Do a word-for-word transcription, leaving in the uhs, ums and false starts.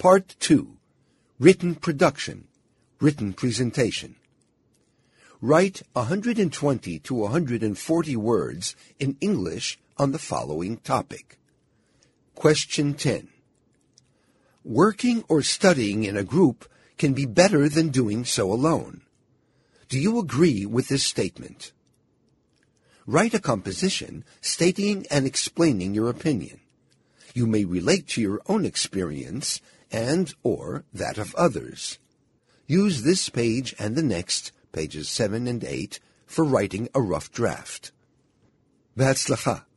Part two. Written Production. Written Presentation. Write one hundred twenty to one hundred forty words in English on the following topic. Question ten. Working or studying in a group can be better than doing so alone. Do you agree with this statement? Write a composition stating and explaining your opinion. You may relate to your own experience and or that of others. Use this page and the next, pages seven and eight, for writing a rough draft. בהצלחה.